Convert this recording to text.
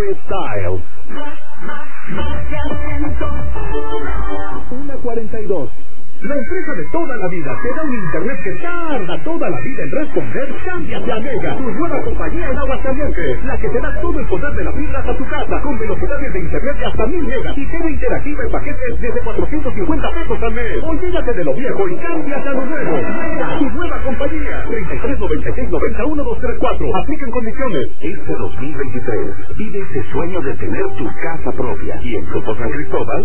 Style. 1:42. La empresa de toda la vida te da un internet que tarda toda la vida en responder. Cámbiate a Mega, tu nueva compañía en Aguascalientes, la que te da todo el poder de la fibra hasta tu casa, con velocidades de internet de hasta 1000 megas y TV interactiva en paquetes desde 450 pesos al mes. Olvídate de lo viejo y cámbiate a lo nuevo. Mega, tu nueva compañía. 3396-91234. Aplican condiciones. Este 2023 vive ese sueño de tener tu casa propia. Y en Grupo San Cristóbal